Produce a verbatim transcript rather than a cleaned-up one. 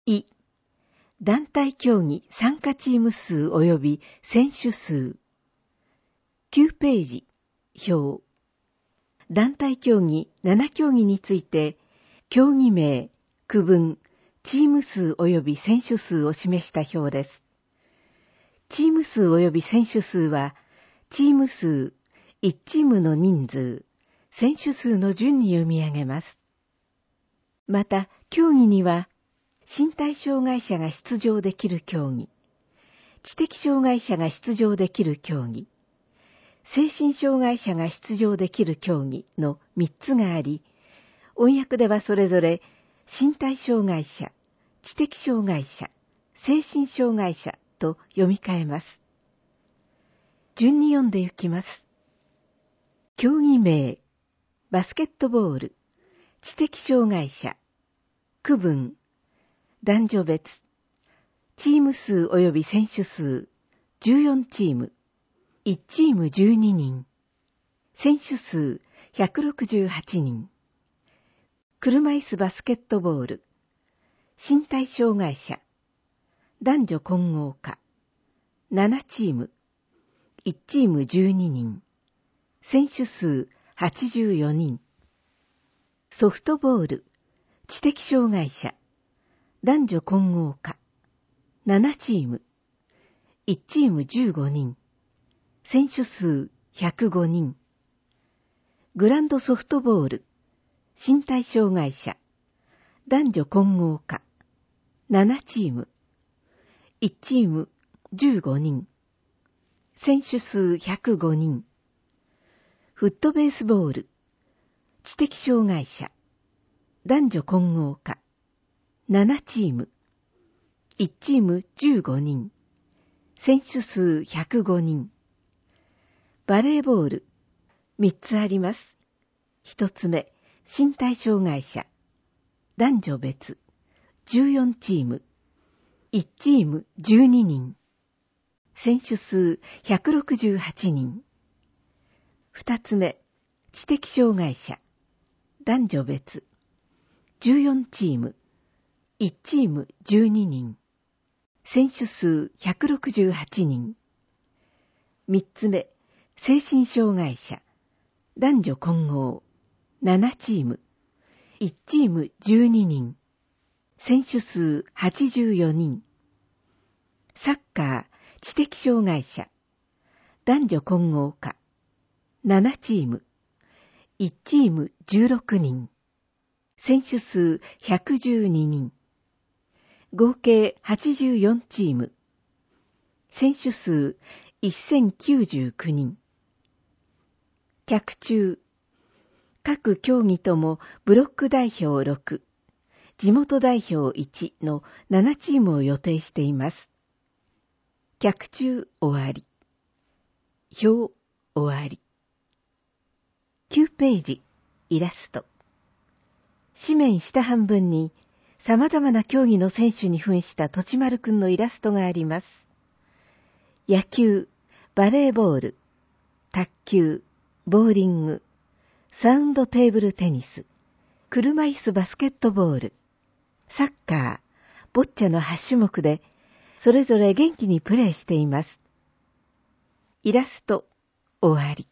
い、団体競技参加チーム数及び選手数。きゅうページ、表。団体競技なな競技について、競技名、区分、チーム数及び選手数を示した表です。チーム数及び選手数は、チーム数、いちチームの人数、選手数の順に読み上げます。また、競技には、身体障害者が出場できる競技、知的障害者が出場できる競技、精神障害者が出場できる競技のみっつがあり、音訳ではそれぞれ身体障害者、知的障害者、精神障害者と読み替えます。順に読んでいきます。競技名、バスケットボール、知的障害者、区分、男女別、チーム数及び選手数、じゅうよんチーム、いちチームじゅうににん、選手数ひゃくろくじゅうはちにん、車椅子バスケットボール、身体障害者、男女混合化、ななチーム、いちチームじゅうににん、選手数はちじゅうよにん、ソフトボール、知的障害者、男女混合化、ななチーム、いちチームじゅうごにん、選手数ひゃくごにん、グランドソフトボール、身体障害者、男女混合化、ななチーム、いちチームじゅうごにん、選手数ひゃくごにん、フットベースボール、知的障害者、男女混合化、ななチーム、いちチームじゅうごにん、選手数ひゃくごにん、バレーボール、みっつあります。ひとつめ、身体障害者、男女別、じゅうよんチーム、いちチームじゅうににん、選手数ひゃくろくじゅうはちにん。ふたつめ、知的障害者、男女別、じゅうよんチーム、いちチームじゅうににん、選手数ひゃくろくじゅうはちにん。みっつめ、精神障害者、男女混合、ななチーム、いちチームじゅうににん、選手数はちじゅうよにん。サッカー、知的障害者、男女混合化、ななチーム、いちチームじゅうろくにん、選手数ひゃくじゅうににん、合計はちじゅうよんチーム、選手数せんきゅうじゅうきゅうにん。脚注、各競技ともブロック代表ろく、地元代表いちのななチームを予定しています。脚注終わり。表終わり。きゅうページ、イラスト。紙面下半分に様々な競技の選手に扮したとちまるくんのイラストがあります。野球、バレーボール、卓球、ボーリング、サウンドテーブルテニス、車椅子バスケットボール、サッカー、ボッチャのはち種目で、それぞれ元気にプレーしています。イラスト、終わり。